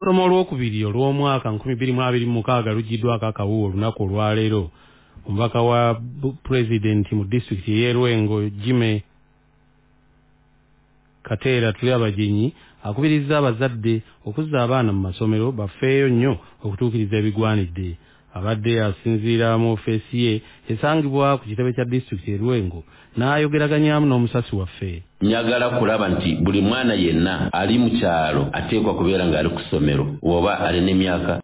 Olusoma olwokubiri olw'omwaka 2026 lujiddwako akawuwo olunaku olwaleero. Omubaka wa Pulezidenti mu disitulikiti y'e Lwengo Jimmy Kateera Tulyabaginyi akubirizza abazadde okuzza abaana mu masomero bafeeyo nnyo okutuukiriza ebigwanidde. Abadde asinziira mu ofeesi ye esangibwa ku kitebe kya disitulikiti e Lwengo n'ayogeraganyaamu n'omusasi waffe. Njagala kulaba nti buli mwana yenna ali mu kyalo ateekwa kubeera ng'ali ku ssomero oba alina emyaka